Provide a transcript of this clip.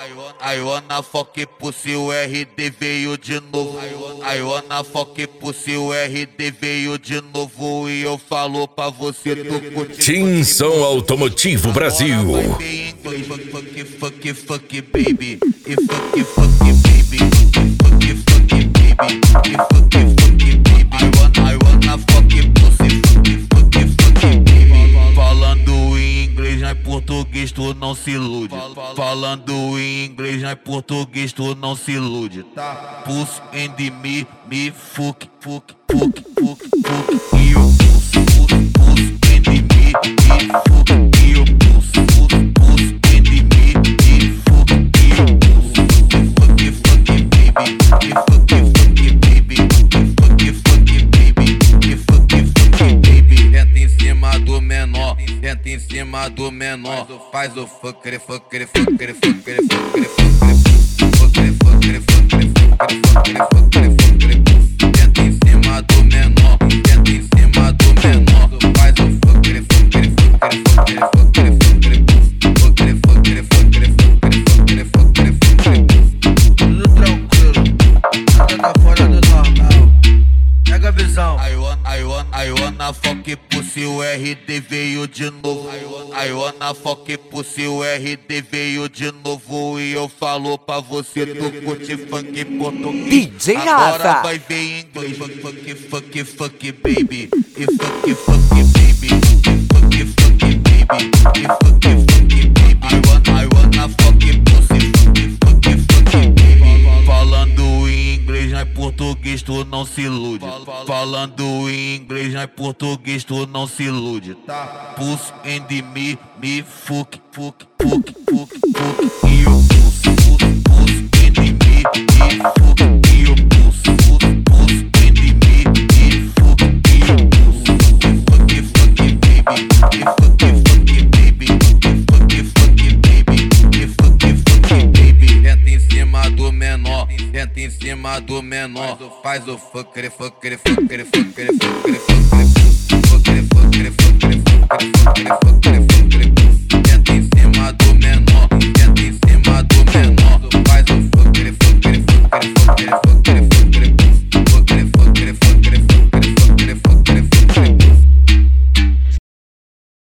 I wanna fuck pussy, o RD veio de novo. I wanna fuck pussy, o RD veio de novo. E eu falo pra você, tu curte. Tim Som Automotivo Brasil. Fuck baby. E fuck baby. Fuck baby. E fuck baby. I wanna fuck pussy. Fuck baby. Falando em inglês, não é português, tu não se ilude. Falando em inglês, não é português, tu não se ilude. Puss and me fuck. E eu puss and me fuck. E eu puss and me fuck. E eu puss fuck baby. E fuck baby. E fuck baby. Entra em cima do menor. Entra em cima do menor. Faz o fucker. Entra em cima do menor. Entra em cima do menor. Faz o fucker. Tudo tranquilo, nada tá fora do normal. Pega a visão. I wanna fuck pussy, o RD veio de novo. I wanna fuck pussy, o RD veio de novo. E eu falo pra você, tu curte funk português. DJ Agora Rafa. vai ver em inglês. Fuck baby. E fuck baby. Fuck baby. E fuck baby. I wanna fuck pussy. Fuck baby. Falando em inglês, não é português, tu não se ilude. Falando em inglês, não é português, tu não se ilude. Puss and me fuck. E eu puss and me fuck. E eu puss and me fuck. E eu puss fuck baby. E fuck baby. E fuck baby. Entra em cima do menor. Entra em cima do menor. Faz o fucker. Entra em cima do menor.